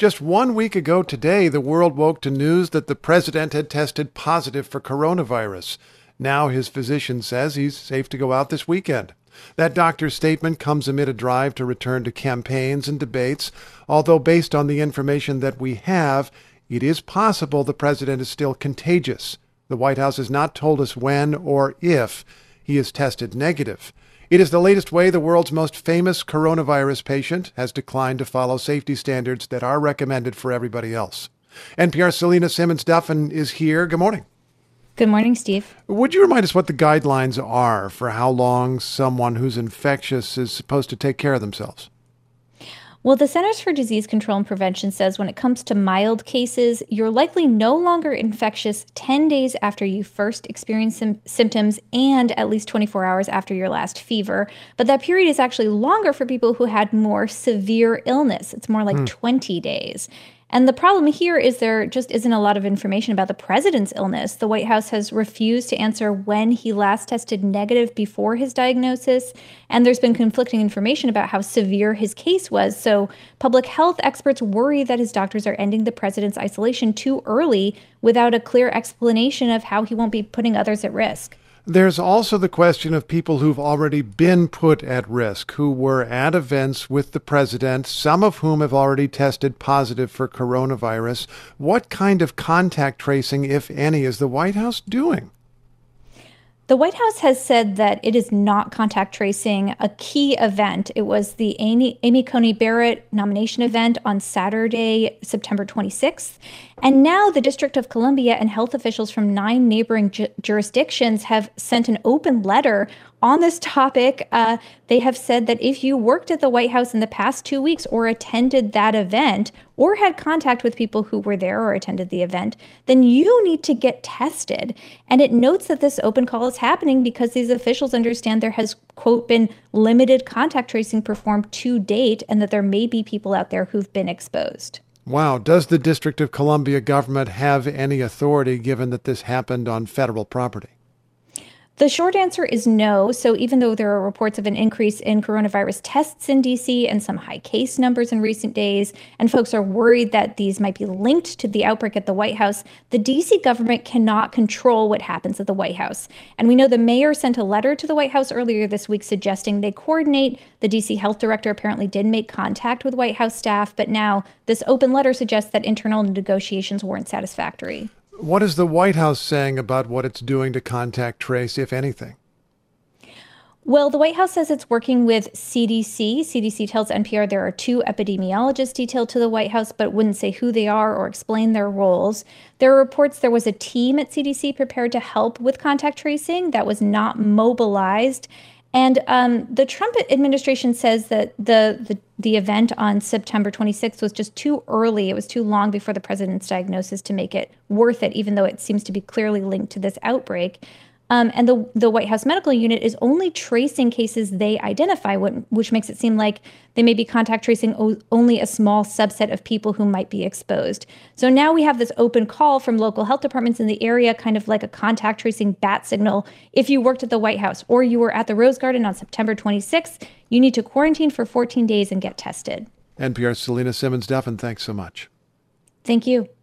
Just 1 week ago today, the world woke to news that the president had tested positive for coronavirus. Now his physician says he's safe to go out this weekend. That doctor's statement comes amid a drive to return to campaigns and debates, although based on the information that we have, it is possible the president is still contagious. The White House has not told us when or if he is tested negative. It is the latest way the world's most famous coronavirus patient has declined to follow safety standards that are recommended for everybody else. NPR's Selena Simmons-Duffin is here. Good morning. Good morning, Steve. Would you remind us what the guidelines are for how long someone who's infectious is supposed to take care of themselves? Well, the Centers for Disease Control and Prevention says when it comes to mild cases, you're likely no longer infectious 10 days after you first experience symptoms and at least 24 hours after your last fever. But that period is actually longer for people who had more severe illness. It's more like 20 days. And the problem here is there just isn't a lot of information about the president's illness. The White House has refused to answer when he last tested negative before his diagnosis, and there's been conflicting information about how severe his case was. So public health experts worry that his doctors are ending the president's isolation too early without a clear explanation of how he won't be putting others at risk. There's also the question of people who've already been put at risk, who were at events with the president, some of whom have already tested positive for coronavirus. What kind of contact tracing, if any, is the White House doing? The White House has said that it is not contact tracing a key event. It was the Amy Coney Barrett nomination event on Saturday, September 26th. And now the District of Columbia and health officials from 9 neighboring jurisdictions have sent an open letter on this topic. They have said that if you worked at the White House in the past 2 weeks or attended that event or had contact with people who were there or attended the event, then you need to get tested. And it notes that this open call is happening because these officials understand there has, quote, been limited contact tracing performed to date and that there may be people out there who've been exposed. Wow. Does the District of Columbia government have any authority given that this happened on federal property? The short answer is no. So even though there are reports of an increase in coronavirus tests in D.C. and some high case numbers in recent days, and folks are worried that these might be linked to the outbreak at the White House, the D.C. government cannot control what happens at the White House. And we know the mayor sent a letter to the White House earlier this week suggesting they coordinate. The D.C. health director apparently did make contact with White House staff, but now this open letter suggests that internal negotiations weren't satisfactory. What is the White House saying about what it's doing to contact trace, if anything? Well, the White House says it's working with CDC. CDC tells NPR there are 2 epidemiologists detailed to the White House, but wouldn't say who they are or explain their roles. There are reports there was a team at CDC prepared to help with contact tracing that was not mobilized. And the Trump administration says that the event on September 26th was just too early. It was too long before the president's diagnosis to make it worth it, even though it seems to be clearly linked to this outbreak. And the White House medical unit is only tracing cases they identify, which makes it seem like they may be contact tracing only a small subset of people who might be exposed. So now we have this open call from local health departments in the area, kind of like a contact tracing bat signal. If you worked at the White House or you were at the Rose Garden on September 26th, you need to quarantine for 14 days and get tested. NPR's Selena Simmons-Duffin, thanks so much. Thank you.